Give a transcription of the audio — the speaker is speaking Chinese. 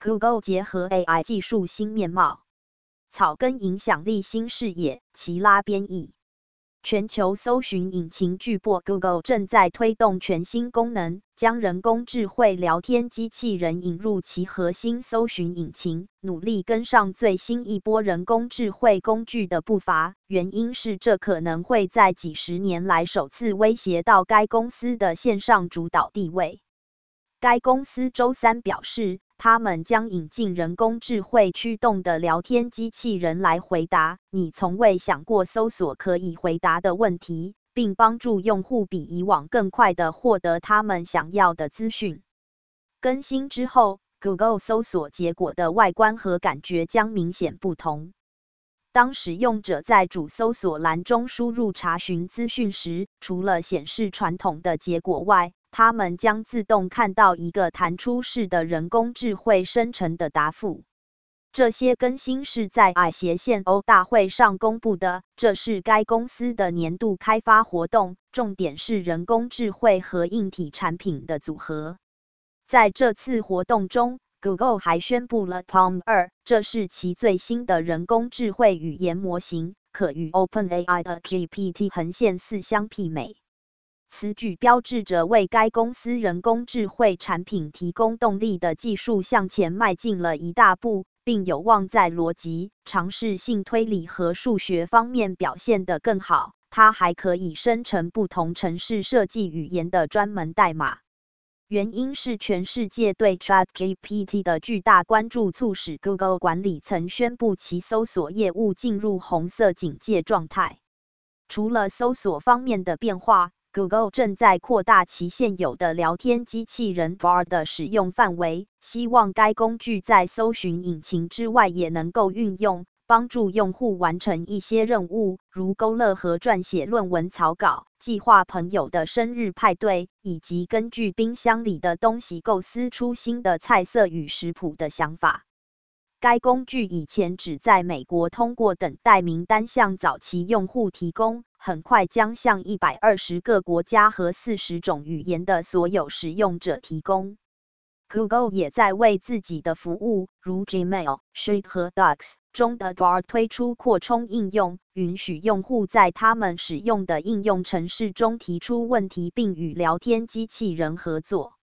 Google 结合 AI 技术新面貌，草根影响力新视野，奇拉编译。全球搜寻引擎巨擘 Google 正在推动全新功能，将人工智慧聊天机器人引入其核心搜寻引擎，努力跟上最新一波人工智慧工具的步伐。原因是这可能会在几十年来首次威胁到该公司的线上主导地位。该公司周三表示，他们将引进人工智慧驱动的聊天机器人来回答你从未想过搜索可以回答的问题，并帮助用户比以往更快地获得他们想要的资讯。更新之后， Google 搜索结果的外观和感觉将明显不同。当使用者在主搜索栏中输入查询资讯时，除了显示传统的结果外，他们将自动看到一个弹出式的人工智慧生成的答复。这些更新是在 I/O 大会上公布的，这是该公司的年度开发活动，重点是人工智慧和硬体产品的组合。在这次活动中， Google 还宣布了 PaLM 2，这是其最新的人工智慧语言模型，可与 OpenAI 的 GPT-4 相媲美。此举标志着为该公司人工智慧产品提供动力的技术向前迈进了一大步，并有望在逻辑、常识性推理和数学方面表现得更好。它还可以生成不同程式设计语言的专门代码。原因是全世界对 ChatGPT 的巨大关注促使 Google 管理层宣布其搜索业务进入红色警戒状态。除了搜索方面的变化， Google 正在扩大其现有的聊天机器人 Bard 的使用范围，希望该工具在搜寻引擎之外也能够运用，帮助用户完成一些任务，如勾勒和撰写论文草稿、计划朋友的生日派对，以及根据冰箱里的东西构思出新的菜色与食谱的想法。该工具以前只在美国通过等待名单向早期用户提供，很快将向120个国家和40种语言的所有使用者提供。Google 也在为自己的服务，如 Gmail、Sheet 和 Docs 中的 Bard 推出扩充应用，允许用户在他们使用的应用程式中提出问题并与聊天机器人合作。